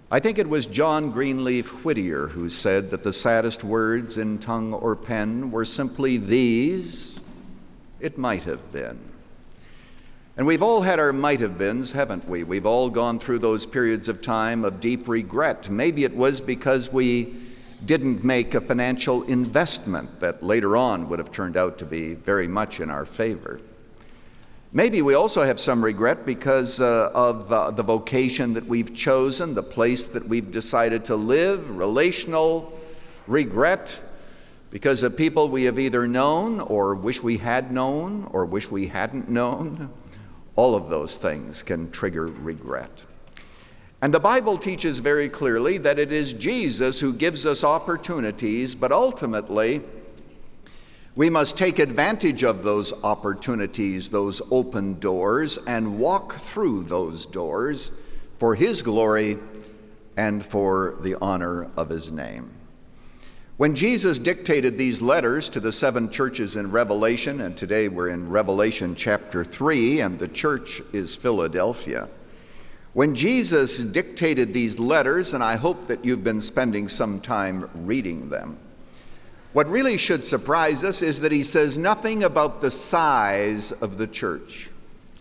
I think it was John Greenleaf Whittier who said that the saddest words in tongue or pen were simply these: "It might have been." And we've all had our might have beens, haven't we? We've all gone through those periods of time of deep regret. Maybe it was because we didn't make a financial investment that later on would have turned out to be very much in our favor. Maybe we also have some regret because of the vocation that we've chosen, the place that we've decided to live, relational regret because of people we have either known or wish we had known or wish we hadn't known. All of those things can trigger regret. And the Bible teaches very clearly that it is Jesus who gives us opportunities, but ultimately we must take advantage of those opportunities, those open doors, and walk through those doors for His glory and for the honor of His name. When Jesus dictated these letters to the 7 churches in Revelation, and today we're in Revelation chapter 3, and the church is Philadelphia. When Jesus dictated these letters, and I hope that you've been spending some time reading them, what really should surprise us is that he says nothing about the size of the church.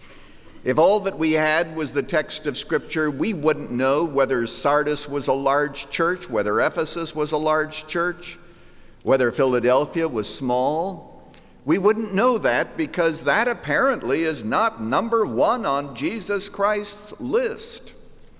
If all that we had was the text of Scripture, we wouldn't know whether Sardis was a large church, whether Ephesus was a large church, whether Philadelphia was small. We wouldn't know that because that apparently is not number 1 on Jesus Christ's list.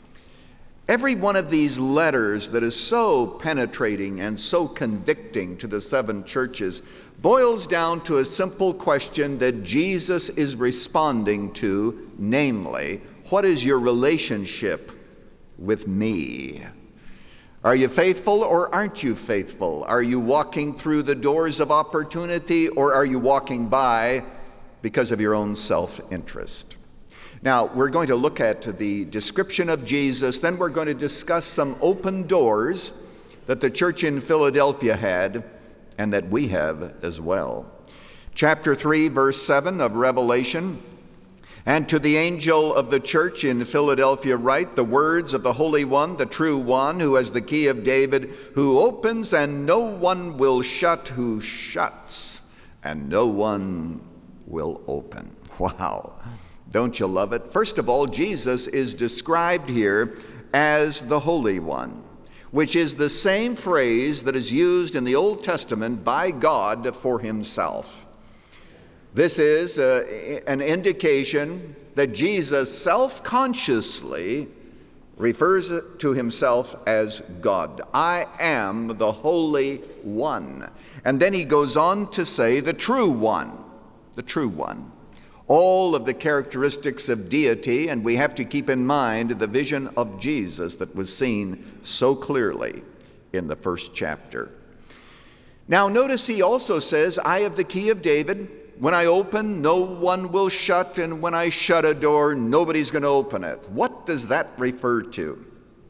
Every one of these letters that is so penetrating and so convicting to the 7 churches boils down to a simple question that Jesus is responding to, namely, what is your relationship with me? Are you faithful or aren't you faithful? Are you walking through the doors of opportunity or are you walking by because of your own self-interest? Now, we're going to look at the description of Jesus, then we're going to discuss some open doors that the church in Philadelphia had and that we have as well. Chapter 3, verse 7 of Revelation, "And to the angel of the church in Philadelphia write the words of the Holy One, the true One, who has the key of David, who opens and no one will shut, who shuts and no one will open." Wow. Don't you love it? First of all, Jesus is described here as the Holy One, which is the same phrase that is used in the Old Testament by God for Himself. This is an indication that Jesus self-consciously refers to Himself as God. I am the Holy One. And then He goes on to say the True One, the True One. All of the characteristics of deity, and we have to keep in mind the vision of Jesus that was seen so clearly in the first chapter. Now notice He also says, I have the key of David. When I open, no one will shut, and when I shut a door, nobody's going to open it. What does that refer to?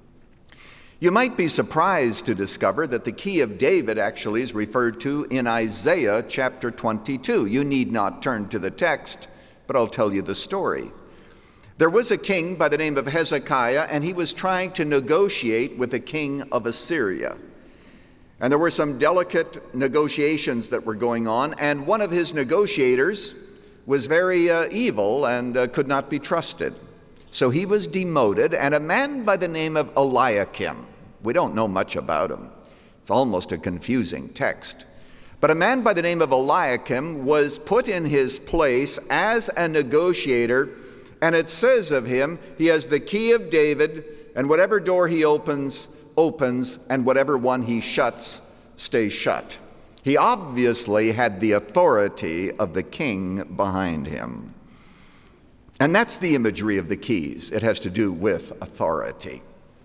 You might be surprised to discover that the key of David actually is referred to in Isaiah chapter 22. You need not turn to the text, but I'll tell you the story. There was a king by the name of Hezekiah, and he was trying to negotiate with the king of Assyria. And there were some delicate negotiations that were going on, and one of his negotiators was very evil and could not be trusted. So he was demoted, and a man by the name of Eliakim, we don't know much about him. It's almost a confusing text. But a man by the name of Eliakim was put in his place as a negotiator, and it says of him, he has the key of David, and whatever door he opens, and whatever one he shuts, stays shut. He obviously had the authority of the king behind him. And that's the imagery of the keys. It has to do with authority.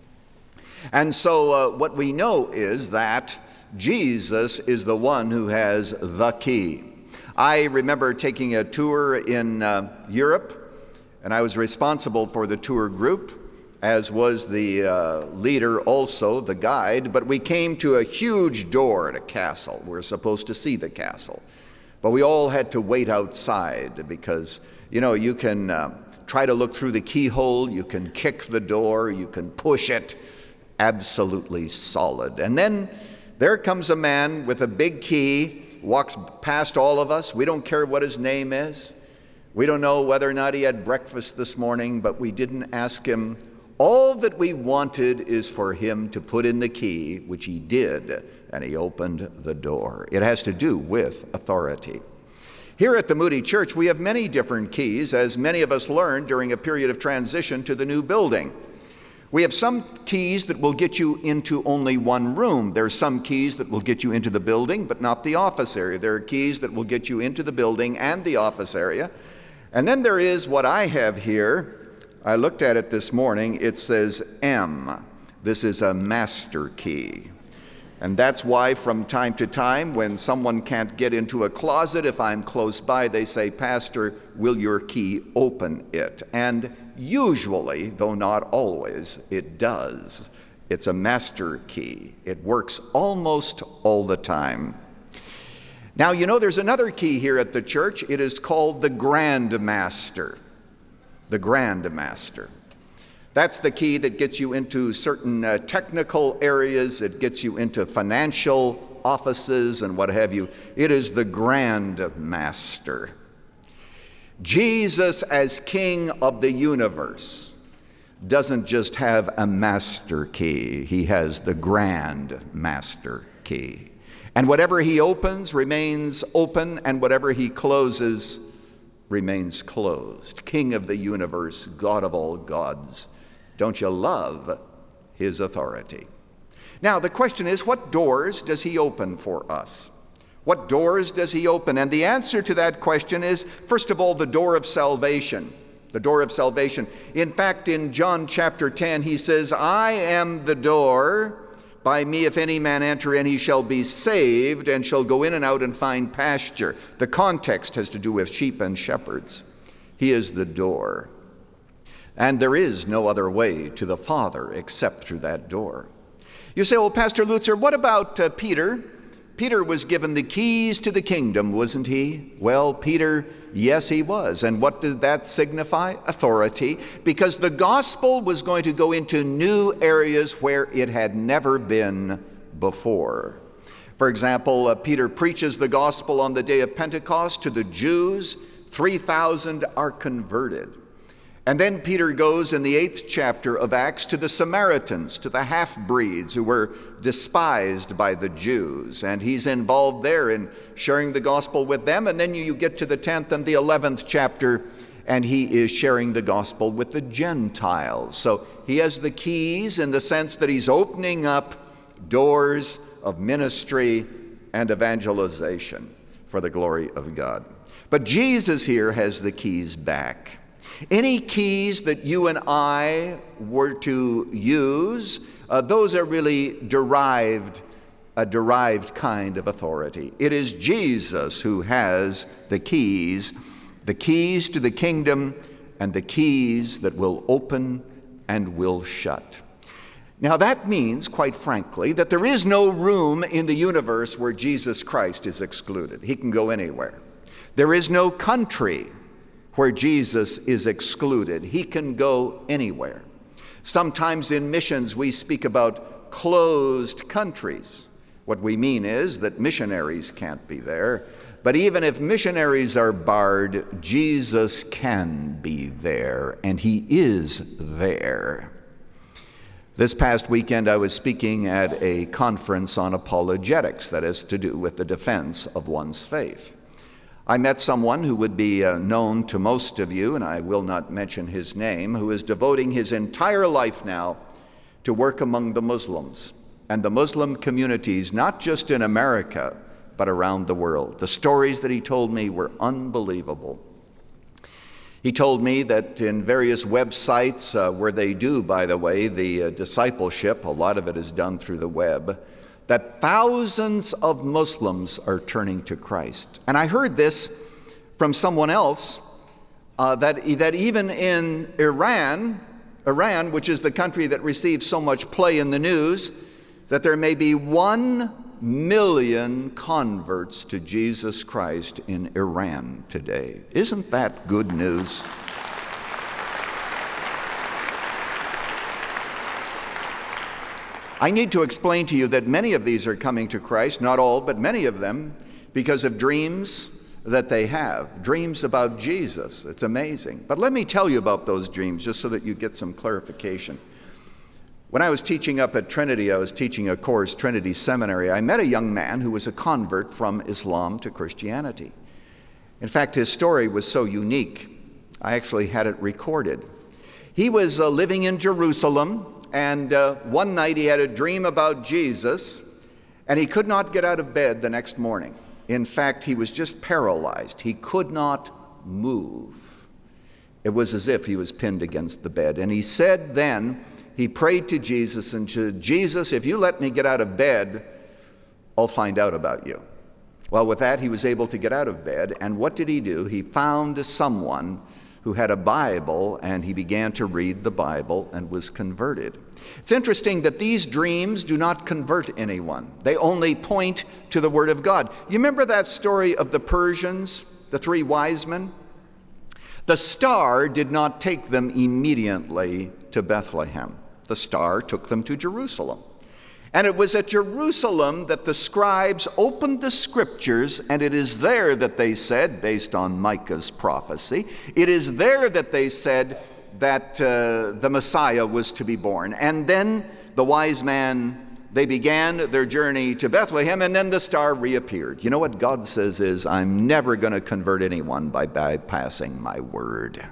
And so what we know is that Jesus is the one who has the key. I remember taking a tour in Europe, and I was responsible for the tour group, as was the leader also, the guide, but we came to a huge door at a castle. We were supposed to see the castle, but we all had to wait outside because, you know, you can try to look through the keyhole, you can kick the door, you can push it, absolutely solid. And then there comes a man with a big key, walks past all of us. We don't care what his name is. We don't know whether or not he had breakfast this morning, but we didn't ask him. All that we wanted is for him to put in the key, which he did, and he opened the door. It has to do with authority. Here at the Moody Church, we have many different keys, as many of us learned during a period of transition to the new building. We have some keys that will get you into only one room. There are some keys that will get you into the building, but not the office area. There are keys that will get you into the building and the office area. And then there is what I have here. I looked at it this morning. It says M. This is a master key. And that's why from time to time, when someone can't get into a closet, if I'm close by, they say, "Pastor, will your key open it?" And usually, though not always, it does. It's a master key. It works almost all the time. Now, you know, there's another key here at the church. It is called the Grand Master. The Grand Master. That's the key that gets you into certain technical areas. It gets you into financial offices and what have you. It is the Grand Master. Jesus, as King of the universe, doesn't just have a master key. He has the Grand Master key. And whatever he opens remains open, and whatever he closes remains closed. King of the universe, God of all gods. Don't you love his authority? Now, the question is, what doors does he open for us? What doors does he open? And the answer to that question is, first of all, the door of salvation. The door of salvation. In fact, in John chapter 10, he says, "I am the door. By me, if any man enter in, he shall be saved and shall go in and out and find pasture." The context has to do with sheep and shepherds. He is the door. And there is no other way to the Father except through that door. You say, "Well, Pastor Lutzer, what about Peter? Peter was given the keys to the kingdom, wasn't he?" Well, Peter, yes, he was. And what did that signify? Authority. Because the gospel was going to go into new areas where it had never been before. For example, Peter preaches the gospel on the day of Pentecost to the Jews. 3,000 are converted. And then Peter goes in the 8th chapter of Acts to the Samaritans, to the half-breeds who were despised by the Jews. And he's involved there in sharing the gospel with them. And then you get to the 10th and the 11th chapter, and he is sharing the gospel with the Gentiles. So he has the keys in the sense that he's opening up doors of ministry and evangelization for the glory of God. But Jesus here has the keys back. Any keys that you and I were to use, those are really a derived kind of authority. It is Jesus who has the keys to the kingdom, and the keys that will open and will shut. Now that means, quite frankly, that there is no room in the universe where Jesus Christ is excluded. He can go anywhere. There is no country where Jesus is excluded. He can go anywhere. Sometimes in missions we speak about closed countries. What we mean is that missionaries can't be there. But even if missionaries are barred, Jesus can be there, and he is there. This past weekend I was speaking at a conference on apologetics, that is to do with the defense of one's faith. I met someone who would be known to most of you, and I will not mention his name, who is devoting his entire life now to work among the Muslims and the Muslim communities, not just in America, but around the world. The stories that he told me were unbelievable. He told me that in various websites where they do, by the way, the discipleship, a lot of it is done through the web, that thousands of Muslims are turning to Christ. And I heard this from someone else, that even in Iran, which is the country that receives so much play in the news, that there may be 1 million converts to Jesus Christ in Iran today. Isn't that good news? I need to explain to you that many of these are coming to Christ, not all, but many of them, because of dreams that they have, dreams about Jesus. It's amazing. But let me tell you about those dreams just so that you get some clarification. When I was teaching up at Trinity, I was teaching a course, Trinity Seminary, I met a young man who was a convert from Islam to Christianity. In fact, his story was so unique, I actually had it recorded. He was living in Jerusalem, and one night he had a dream about Jesus, and he could not get out of bed the next morning. In fact, he was just paralyzed. He could not move. It was as if he was pinned against the bed. And he said then, he prayed to Jesus and said, Jesus, if you let me get out of bed, I'll find out about you. Well, with that, he was able to get out of bed. And what did he do? He found someone who had a Bible, and he began to read the Bible and was converted. It's interesting that these dreams do not convert anyone. They only point to the Word of God. You remember that story of the Persians, the 3 wise men? The star did not take them immediately to Bethlehem. The star took them to Jerusalem. And it was at Jerusalem that the scribes opened the scriptures, and it is there that they said, based on Micah's prophecy, it is there that they said that the Messiah was to be born. And then the wise man, they began their journey to Bethlehem, and then the star reappeared. You know what God says is, I'm never going to convert anyone by bypassing my word.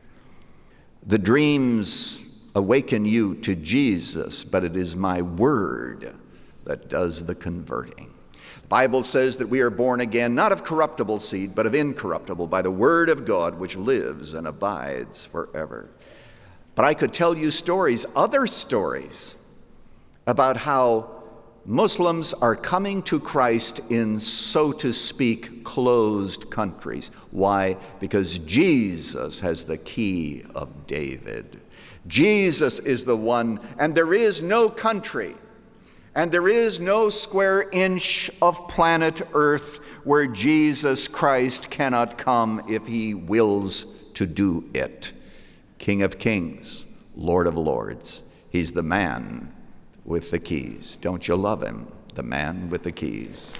The dreams awaken you to Jesus, but it is my word that does the converting. The Bible says that we are born again, not of corruptible seed, but of incorruptible, by the word of God, which lives and abides forever. But I could tell you stories, other stories, about how Muslims are coming to Christ in, so to speak, closed countries. Why? Because Jesus has the key of David. Jesus is the one, and there is no country, and there is no square inch of planet Earth where Jesus Christ cannot come if he wills to do it. King of kings, Lord of lords. He's the man with the keys. Don't you love him? The man with the keys.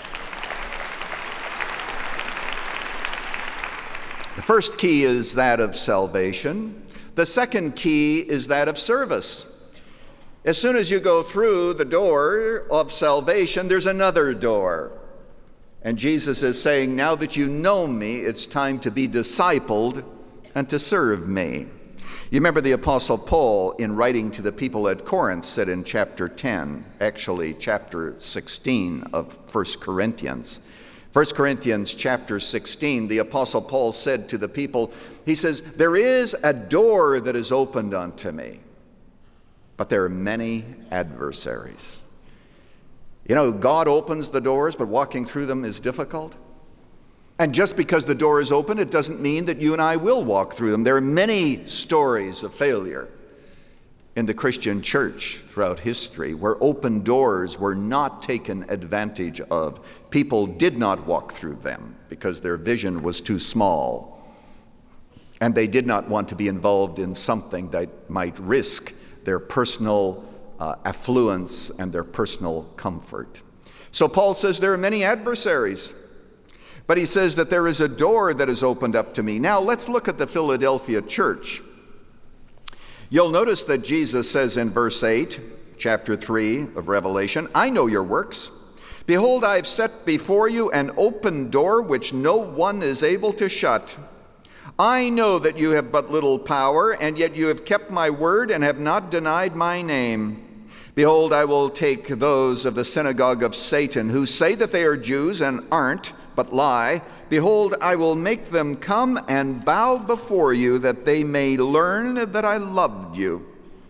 The first key is that of salvation. The second key is that of service. As soon as you go through the door of salvation, there's another door. And Jesus is saying, now that you know me, it's time to be discipled and to serve me. You remember the Apostle Paul, in writing to the people at Corinth, said in chapter 10, actually chapter 16 of 1 Corinthians. 1 Corinthians chapter 16, the Apostle Paul said to the people, he says, there is a door that is opened unto me, but there are many adversaries. You know, God opens the doors, but walking through them is difficult. And just because the door is open, it doesn't mean that you and I will walk through them. There are many stories of failure in the Christian church throughout history where open doors were not taken advantage of. People did not walk through them because their vision was too small, and they did not want to be involved in something that might risk their personal affluence and their personal comfort. So Paul says there are many adversaries, but he says that there is a door that is opened up to me. Now let's look at the Philadelphia church. You'll notice that Jesus says in verse 8, chapter 3 of Revelation, I know your works. Behold, I have set before you an open door which no one is able to shut. I know that you have but little power, and yet you have kept my word and have not denied my name. Behold, I will take those of the synagogue of Satan who say that they are Jews and aren't, but lie. Behold, I will make them come and bow before you, that they may learn that I loved you.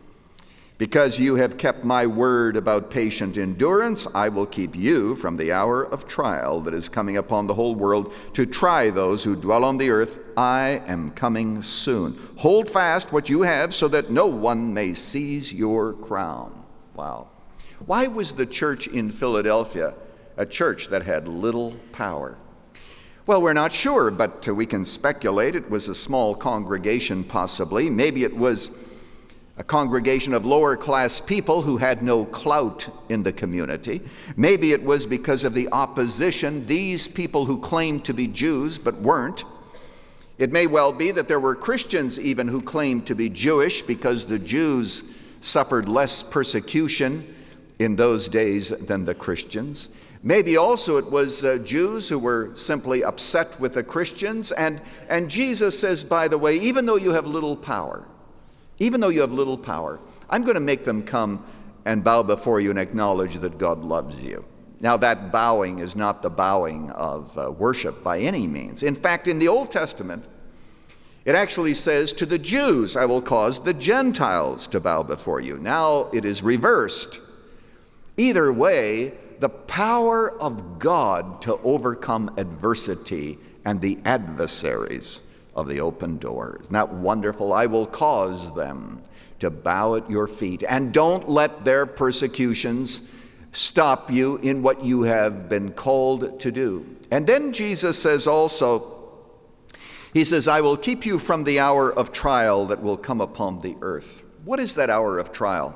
Because you have kept my word about patient endurance, I will keep you from the hour of trial that is coming upon the whole world to try those who dwell on the earth. I am coming soon. Hold fast what you have so that no one may seize your crown. Wow. Why was the church in Philadelphia a church that had little power? Well, we're not sure, but we can speculate. It was a small congregation, possibly. Maybe it was a congregation of lower class people who had no clout in the community. Maybe it was because of the opposition, these people who claimed to be Jews but weren't. It may well be that there were Christians even who claimed to be Jewish because the Jews suffered less persecution in those days than the Christians. Maybe also it was Jews who were simply upset with the Christians. And Jesus says, by the way, even though you have little power, I'm going to make them come and bow before you and acknowledge that God loves you. Now, that bowing is not the bowing of worship by any means. In fact, in the Old Testament, it actually says, to the Jews, I will cause the Gentiles to bow before you. Now it is reversed. Either way, the power of God to overcome adversity and the adversaries of the open door. Isn't that wonderful? I will cause them to bow at your feet. And don't let their persecutions stop you in what you have been called to do. And then Jesus says also, he says, I will keep you from the hour of trial that will come upon the earth. What is that hour of trial?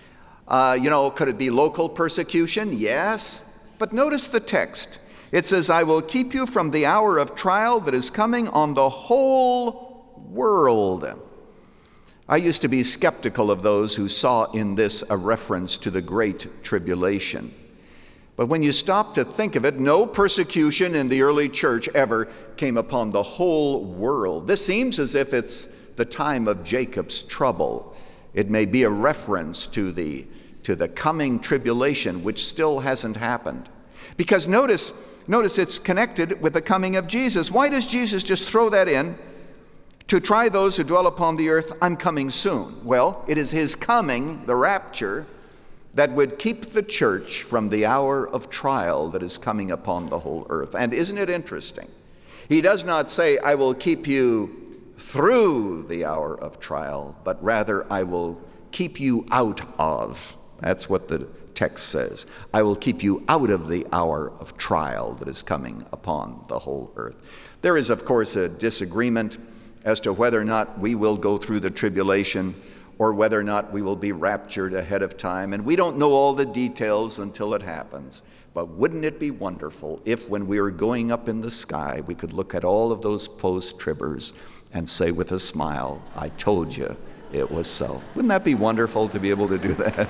Could it be local persecution? Yes. But notice the text. It says, I will keep you from the hour of trial that is coming on the whole world. I used to be skeptical of those who saw in this a reference to the Great Tribulation. But when you stop to think of it, no persecution in the early church ever came upon the whole world. This seems as if it's the time of Jacob's trouble. It may be a reference to the coming tribulation, which still hasn't happened. Because notice it's connected with the coming of Jesus. Why does Jesus just throw that in? To try those who dwell upon the earth, I'm coming soon. Well, it is his coming, the rapture, that would keep the church from the hour of trial that is coming upon the whole earth. And isn't it interesting? He does not say, I will keep you through the hour of trial, but rather I will keep you out of. That's what the text says. I will keep you out of the hour of trial that is coming upon the whole earth. There is, of course, a disagreement as to whether or not we will go through the tribulation or whether or not we will be raptured ahead of time. And we don't know all the details until it happens. But wouldn't it be wonderful if when we were going up in the sky, we could look at all of those post-tribbers and say with a smile, I told you it was so. Wouldn't that be wonderful to be able to do that?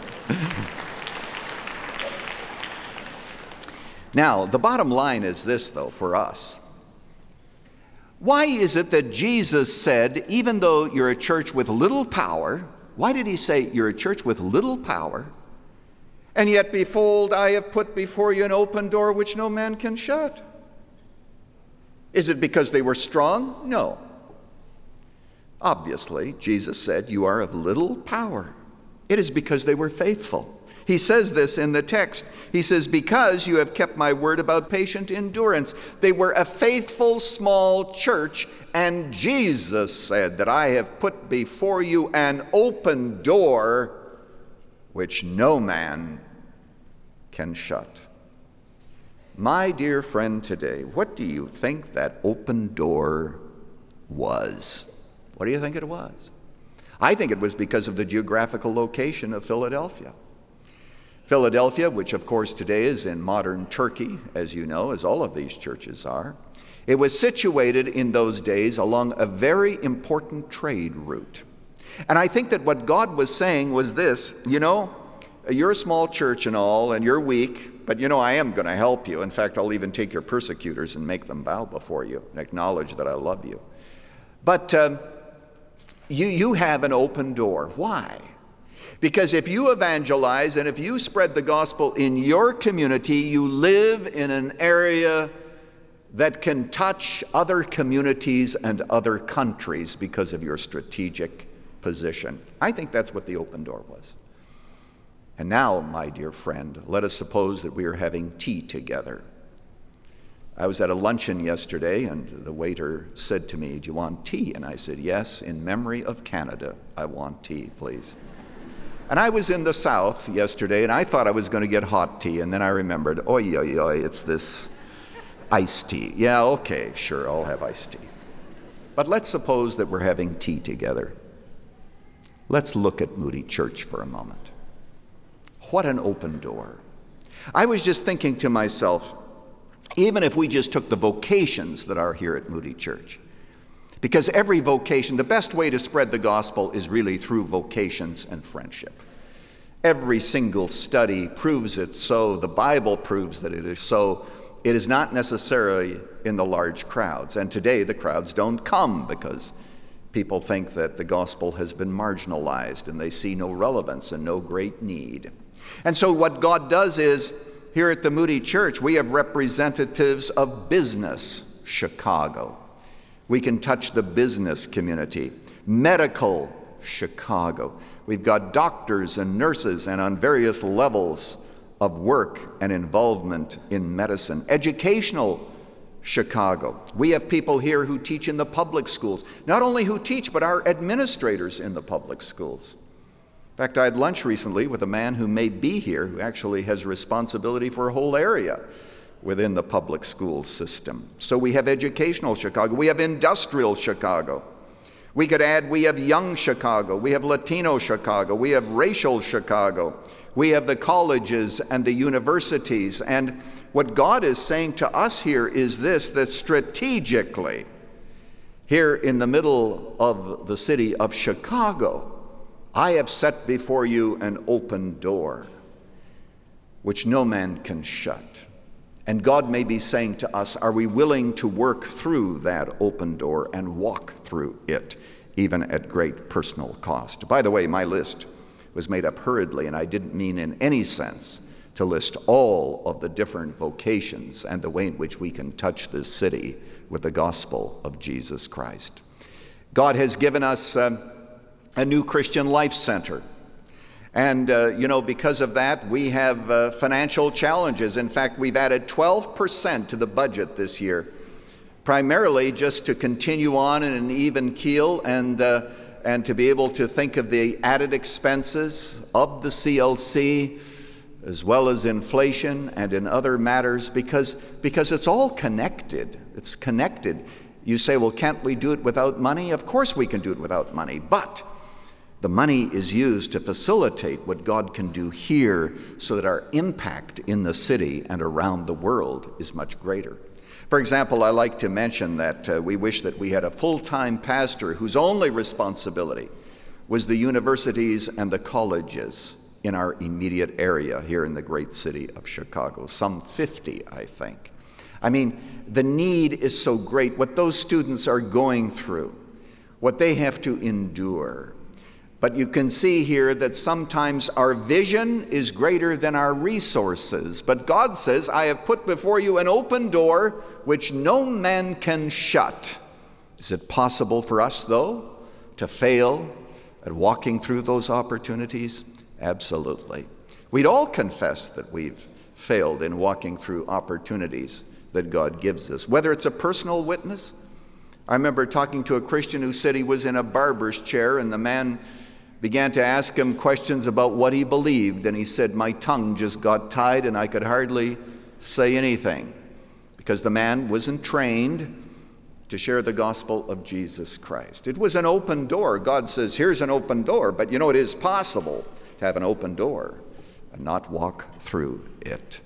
Now, the bottom line is this, though, for us. Why is it that Jesus said, even though you're a church with little power, why did he say you're a church with little power, and yet behold, I have put before you an open door which no man can shut? Is it because they were strong? No. Obviously, Jesus said, you are of little power. It is because they were faithful. He says this in the text. He says, because you have kept my word about patient endurance. They were a faithful small church, and Jesus said that I have put before you an open door which no man can shut. My dear friend today, what do you think that open door was? What do you think it was? I think it was because of the geographical location of Philadelphia. Philadelphia, which of course today is in modern Turkey, as you know, as all of these churches are, it was situated in those days along a very important trade route. And I think that what God was saying was this, you're a small church and all, and you're weak, but I am going to help you. In fact, I'll even take your persecutors and make them bow before you and acknowledge that I love you. But you have an open door. Why? Because if you evangelize and if you spread the gospel in your community, you live in an area that can touch other communities and other countries because of your strategic position. I think that's what the open door was. And now, my dear friend, let us suppose that we are having tea together. I was at a luncheon yesterday, and the waiter said to me, do you want tea? And I said, yes, in memory of Canada, I want tea, please. And I was in the South yesterday, and I thought I was going to get hot tea, and then I remembered, it's this iced tea. Yeah, okay, sure, I'll have iced tea. But let's suppose that we're having tea together. Let's look at Moody Church for a moment. What an open door. I was just thinking to myself, even if we just took the vocations that are here at Moody Church, because every vocation, the best way to spread the gospel is really through vocations and friendship. Every single study proves it so. The Bible proves that it is so. It is not necessarily in the large crowds. And today the crowds don't come because people think that the gospel has been marginalized and they see no relevance and no great need. And so what God does is, here at the Moody Church, we have representatives of business Chicago. We can touch the business community. Medical Chicago. We've got doctors and nurses and on various levels of work and involvement in medicine. Educational Chicago. We have people here who teach in the public schools. Not only who teach, but are administrators in the public schools. In fact, I had lunch recently with a man who may be here who actually has responsibility for a whole area within the public school system. So we have educational Chicago. We have industrial Chicago. We could add, we have young Chicago. We have Latino Chicago. We have racial Chicago. We have the colleges and the universities. And what God is saying to us here is this, that strategically, here in the middle of the city of Chicago, I have set before you an open door, which no man can shut. And God may be saying to us, are we willing to work through that open door and walk through it, even at great personal cost? By the way, my list was made up hurriedly, and I didn't mean in any sense to list all of the different vocations and the way in which we can touch this city with the gospel of Jesus Christ. God has given us a new Christian Life Center. And, because of that, we have financial challenges. In fact, we've added 12% to the budget this year, primarily just to continue on in an even keel and to be able to think of the added expenses of the CLC, as well as inflation and in other matters, because it's all connected. It's connected. You say, well, can't we do it without money? Of course we can do it without money, but the money is used to facilitate what God can do here so that our impact in the city and around the world is much greater. For example, I like to mention that we wish that we had a full-time pastor whose only responsibility was the universities and the colleges in our immediate area here in the great city of Chicago, some 50, I think. I mean, the need is so great. What those students are going through, what they have to endure. But you can see here that sometimes our vision is greater than our resources. But God says, I have put before you an open door which no man can shut. Is it possible for us, though, to fail at walking through those opportunities? Absolutely. We'd all confess that we've failed in walking through opportunities that God gives us, whether it's a personal witness. I remember talking to a Christian who said he was in a barber's chair, and the man began to ask him questions about what he believed, and he said, my tongue just got tied and I could hardly say anything, because the man wasn't trained to share the gospel of Jesus Christ. It was an open door. God says, here's an open door, but it is possible to have an open door and not walk through it.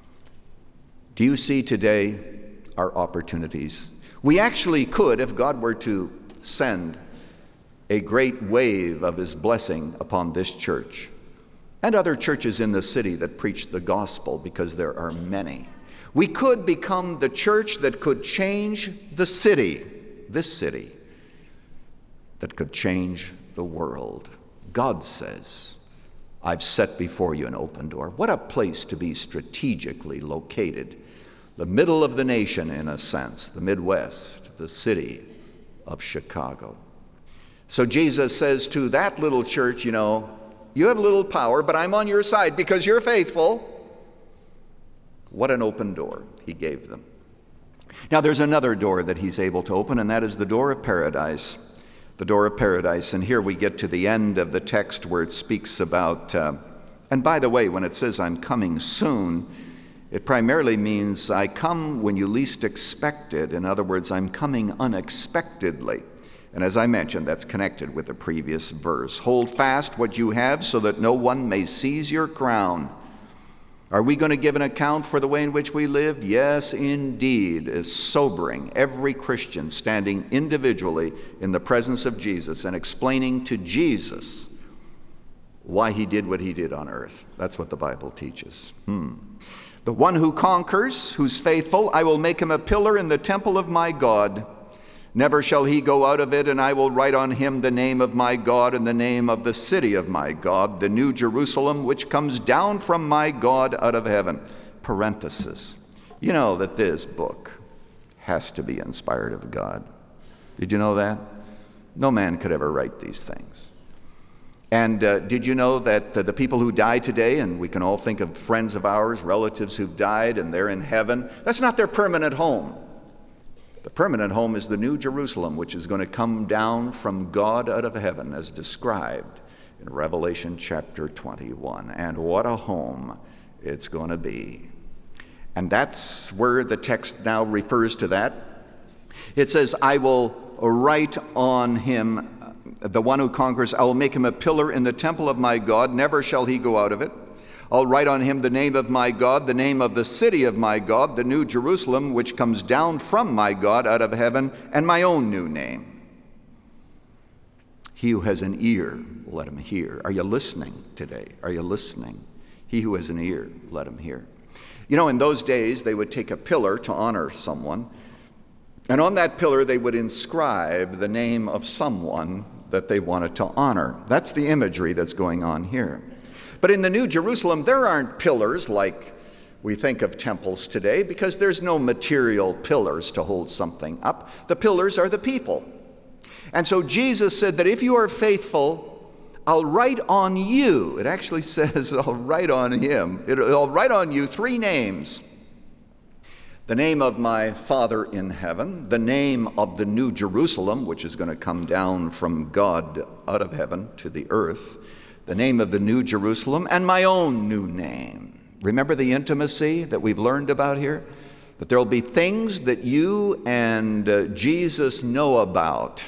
Do you see today our opportunities? We actually could, if God were to send a great wave of his blessing upon this church and other churches in the city that preach the gospel, because there are many. We could become the church that could change the city, this city, that could change the world. God says, I've set before you an open door. What a place to be strategically located. The middle of the nation, in a sense, the Midwest, the city of Chicago. So Jesus says to that little church, you have little power, but I'm on your side because you're faithful. What an open door he gave them. Now there's another door that he's able to open, and that is the door of paradise. The door of paradise. And here we get to the end of the text where it speaks about, and by the way, when it says I'm coming soon, it primarily means I come when you least expect it. In other words, I'm coming unexpectedly. And as I mentioned, that's connected with the previous verse. Hold fast what you have so that no one may seize your crown. Are we going to give an account for the way in which we lived? Yes, indeed. It's sobering. Every Christian standing individually in the presence of Jesus and explaining to Jesus why he did what he did on earth. That's what the Bible teaches. The one who conquers, who's faithful, I will make him a pillar in the temple of my God. Never shall he go out of it, and I will write on him the name of my God and the name of the city of my God, the new Jerusalem, which comes down from my God out of heaven. Parenthesis. You know that this book has to be inspired of God. Did you know that? No man could ever write these things. And did you know that the people who die today, and we can all think of friends of ours, relatives who've died, and they're in heaven, that's not their permanent home. The permanent home is the New Jerusalem, which is going to come down from God out of heaven, as described in Revelation chapter 21. And what a home it's going to be. And that's where the text now refers to that. It says, I will write on him, the one who conquers, I will make him a pillar in the temple of my God. Never shall he go out of it. I'll write on him the name of my God, the name of the city of my God, the new Jerusalem, which comes down from my God out of heaven, and my own new name. He who has an ear, let him hear. Are you listening today? Are you listening? He who has an ear, let him hear. You know, in those days, they would take a pillar to honor someone, and on that pillar, they would inscribe the name of someone that they wanted to honor. That's the imagery that's going on here. But in the New Jerusalem, there aren't pillars like we think of temples today, because there's no material pillars to hold something up. The pillars are the people. And so Jesus said that if you are faithful, I'll write on you. It actually says I'll write on him. I'll write on you 3 names. The name of my Father in heaven, the name of the New Jerusalem, which is going to come down from God out of heaven to the earth, the name of the New Jerusalem, and my own new name. Remember the intimacy that we've learned about here? That there will be things that you and Jesus know about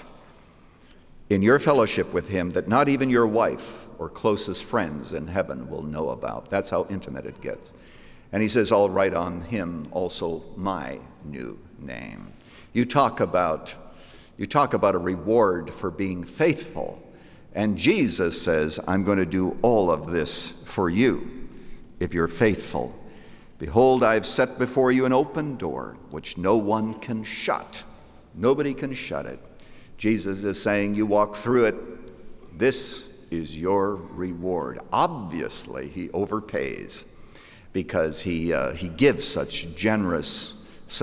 in your fellowship with him that not even your wife or closest friends in heaven will know about. That's how intimate it gets. And he says, I'll write on him also my new name. You talk about a reward for being faithful. And Jesus says, I'm going to do all of this for you if you're faithful. Behold, I've set before you an open door, which no one can shut. Nobody can shut it. Jesus is saying, you walk through it. This is your reward. Obviously, he overpays because he gives such generous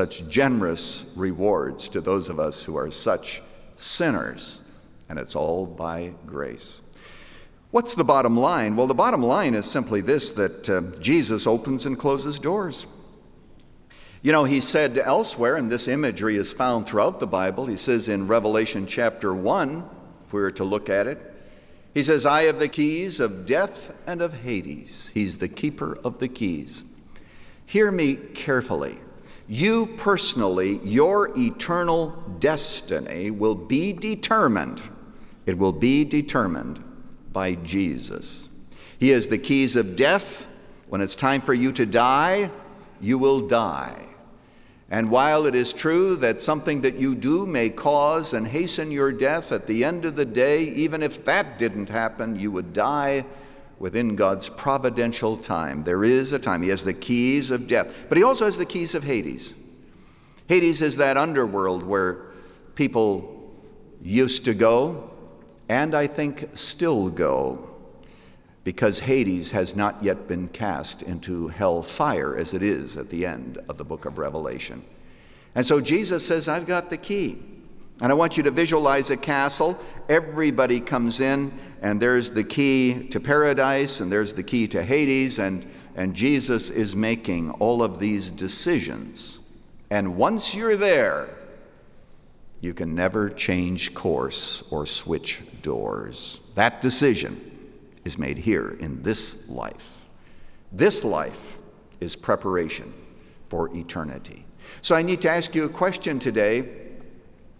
rewards to those of us who are such sinners. And it's all by grace. What's the bottom line? Well, the bottom line is simply this, that Jesus opens and closes doors. You know, he said elsewhere, and this imagery is found throughout the Bible, he says in Revelation chapter 1, if we were to look at it, he says, I have the keys of death and of Hades. He's the keeper of the keys. Hear me carefully. You personally, your eternal destiny will be determined. It will be determined by Jesus. He has the keys of death. When it's time for you to die, you will die. And while it is true that something that you do may cause and hasten your death, at the end of the day, even if that didn't happen, you would die within God's providential time. There is a time. He has the keys of death, but he also has the keys of Hades. Hades is that underworld where people used to go, and I think still go, because Hades has not yet been cast into hell fire as it is at the end of the book of Revelation. And so Jesus says, I've got the key. And I want you to visualize a castle. Everybody comes in, and there's the key to paradise, and there's the key to Hades, and Jesus is making all of these decisions. And once you're there, you can never change course or switch doors. That decision is made here in this life. This life is preparation for eternity. So I need to ask you a question today.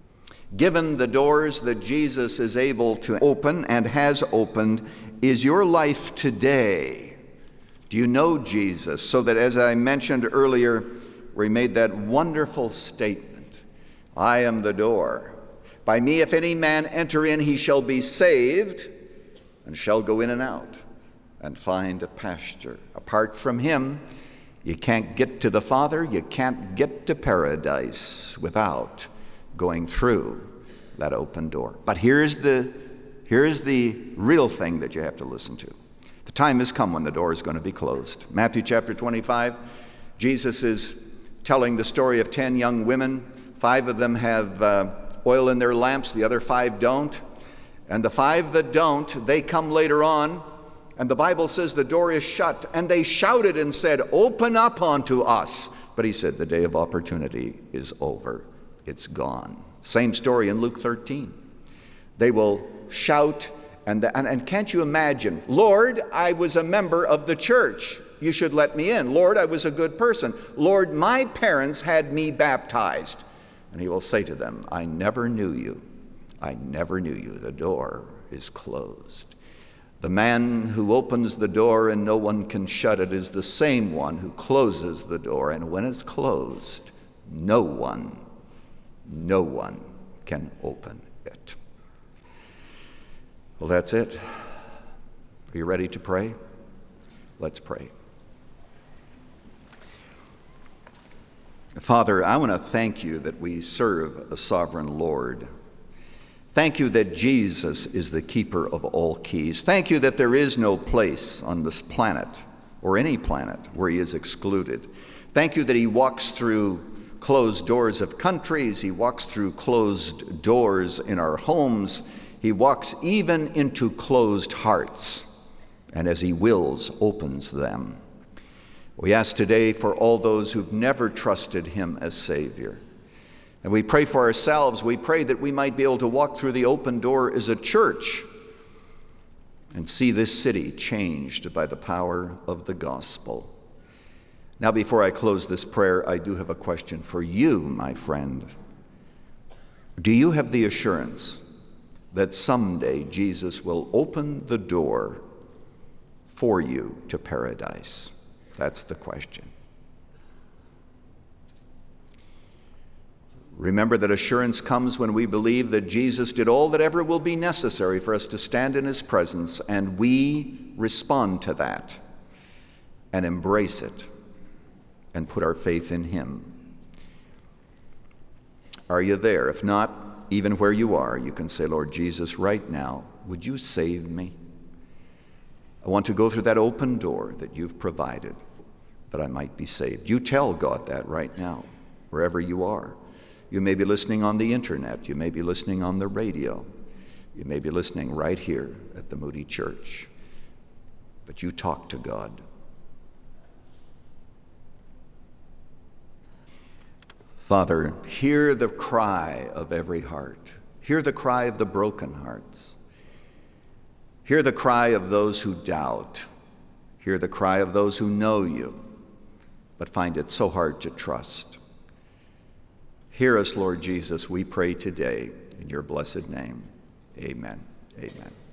Given the doors that Jesus is able to open and has opened, is your life today? Do you know Jesus? So that, as I mentioned earlier, where he made that wonderful statement, I am the door. By me, if any man enter in, he shall be saved and shall go in and out and find a pasture. Apart from him, you can't get to the Father, you can't get to paradise without going through that open door. But here's the real thing that you have to listen to. The time has come when the door is going to be closed. Matthew chapter 25, Jesus is telling the story of 10 young women. 5 of them have oil in their lamps, the other 5 don't. And the 5 that don't, they come later on, and the Bible says the door is shut, and they shouted and said, open up unto us. But he said, the day of opportunity is over. It's gone. Same story in Luke 13. They will shout, and can't you imagine, Lord, I was a member of the church. You should let me in. Lord, I was a good person. Lord, my parents had me baptized. And he will say to them, I never knew you. I never knew you. The door is closed. The man who opens the door and no one can shut it is the same one who closes the door. And when it's closed, no one can open it. Well, that's it. Are you ready to pray? Let's pray. Father, I want to thank you that we serve a sovereign Lord. Thank you that Jesus is the keeper of all keys. Thank you that there is no place on this planet or any planet where he is excluded. Thank you that he walks through closed doors of countries. He walks through closed doors in our homes. He walks even into closed hearts, and as he wills, opens them. We ask today for all those who've never trusted him as Savior. And we pray for ourselves. We pray that we might be able to walk through the open door as a church and see this city changed by the power of the gospel. Now, before I close this prayer, I do have a question for you, my friend. Do you have the assurance that someday Jesus will open the door for you to paradise? That's the question. Remember that assurance comes when we believe that Jesus did all that ever will be necessary for us to stand in his presence, and we respond to that and embrace it and put our faith in him. Are you there? If not, even where you are, you can say, Lord Jesus, right now, would you save me? I want to go through that open door that you've provided that I might be saved. You tell God that right now, wherever you are. You may be listening on the internet. You may be listening on the radio. You may be listening right here at the Moody Church. But you talk to God. Father, hear the cry of every heart. Hear the cry of the broken hearts. Hear the cry of those who doubt. Hear the cry of those who know you, but find it so hard to trust. Hear us, Lord Jesus, we pray today in your blessed name. Amen. Amen.